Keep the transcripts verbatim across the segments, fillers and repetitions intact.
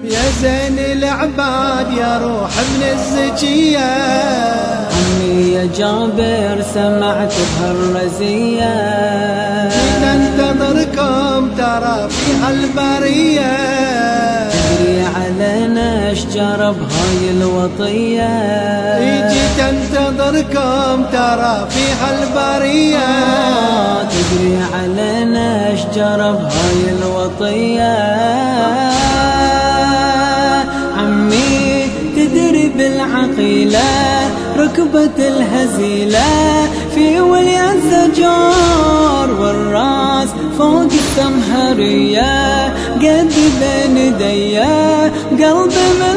يا زين العباد يا روح من الزكية. عمي يا جابر سمعت بهالرزية، جيت انتظركم ترى في هالبرية، تجري علينا اشجار بهاي الوطية. جيت انتظركم ترى في هالبرية، تجري علينا اشجار بهاي الوطية. عمي تدري بالعقيلة ركبة الهزيلة في ولي الزجار، والراس فوق السمهرية قد بين يديا قلبي من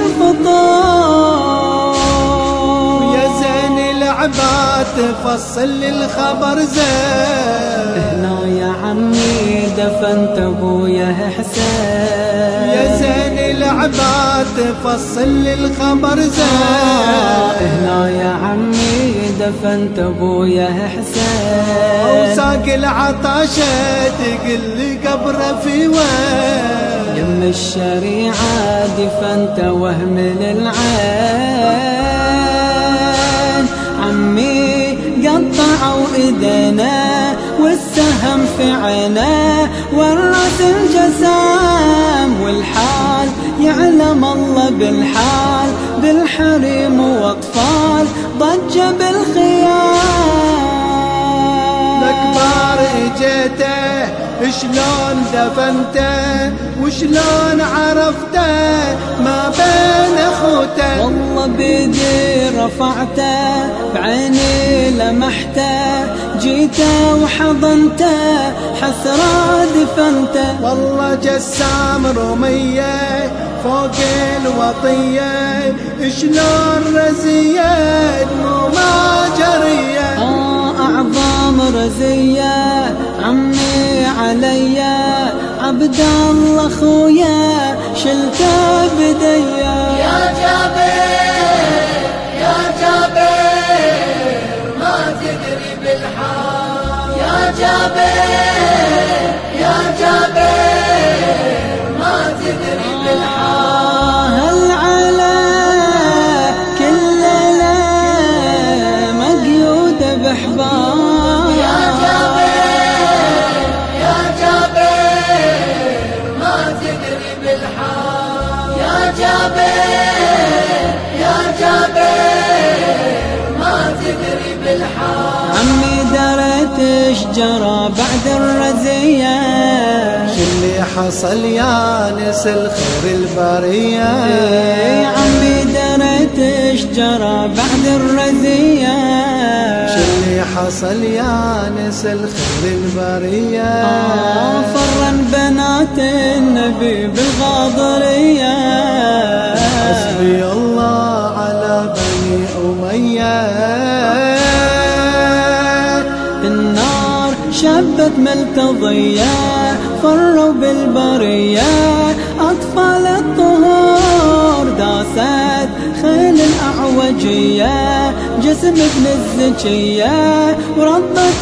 فطار. يا زين العباد تفصل لي الخبر زين، هنا يا عمي دفنت ابويا حسين. يا زين العباد تفصل لي الخبر زين، هنا يا عمي دفنت ابويا حسين. وساق العطاشة تقل لي قبره في وين، يم الشريعة دفنت وهم العين. عمي قطعوا ايدينا والسهم في عينه والراس انجسام، والحال يعلم الله بالحال، بالحريم واطفال ضجة بالخيال. الكبار اجيته شلون دفنته وشلون عرفته ما بين اخوته، والله بيدي رفعته بعيني لمحته جيته وحضنته حسرة دفنته. والله جسام رمية فوق الوطية شلون رزية مو ما جرية. آه أعظم رزية عمي عليا، عبد الله خويا شلته بديا. يا جابر يا جابر ما تدري بالحال، يا جابر يا جابر ما تدري بالحال. هل على كل ليلة مقيودة بحبال، يا جابر يا جابر ما تدري بالحال، يا جابر يا جابر ما تدري بالحال. عمي دريت شجرة بعد الرزية، شلي حصل يا نس الخير البرية. عمي دريت شجرة بعد الرزية، شلي حصل يا نس الخير البرية. آه فرن بنات النبي بالغاضرية. حسبي الله على بني أمية، النار شبت ملتضية فروا بالبرية، أطفال الطهور داست خيل الأعوجية جسم ابن الزكية وربة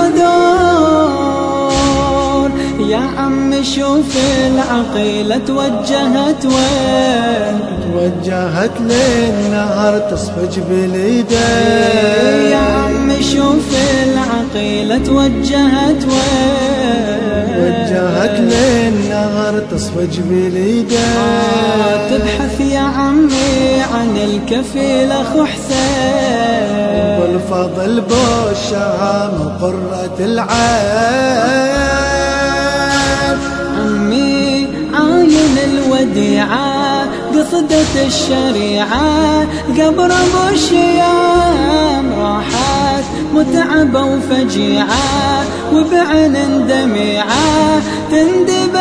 الصدور. يا عم شوف العقيلة توجهت وين، توجهت للنهر تصفج باليدين. يا عم شوف العقيلة توجهت وين، توجهت للنهر تصفج باليدين. تبحث يا عمي عن الكفيل اخو حسين، والفضل بالشهام وقرة العين. عمي عاين الوديعة قصدت الشريعة قبر ابو الشيام، راحت متعبة وفجيعة وبعين دميعة تندب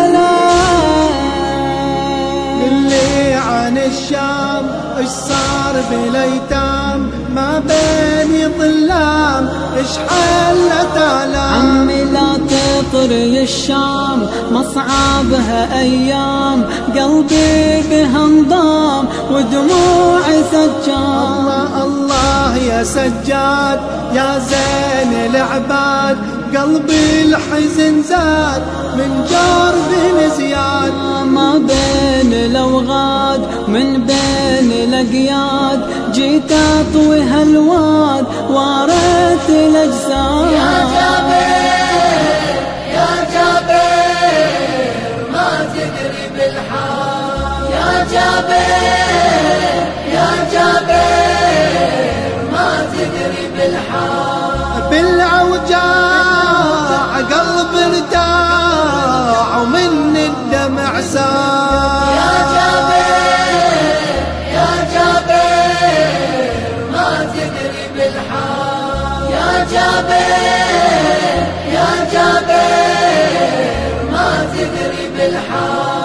بألام. اللي عن الشام اش صار بالايتام ما بيني ظلام اش حلت آلام. عمي لا تطري الشام مصعبها ايام، قلبي بها انضام ودموعي سجام. الله الله يا سجاد يا زين العباد، قلبي الحزن زاد من جار بن زياد. ما بين لو وغاد من بين الأقياد، جيت أطوي هالواد وارث الأجساد. يا جابر يا جابر ما تدري بالحال، يا جابر يا جابر ما تدري بالحال. بالأوجاع قلب ارتاع ومن الدمع سال. يا جابر يا جابر ما تدري بالحال، يا جابر يا جابر ما تدري بالحال.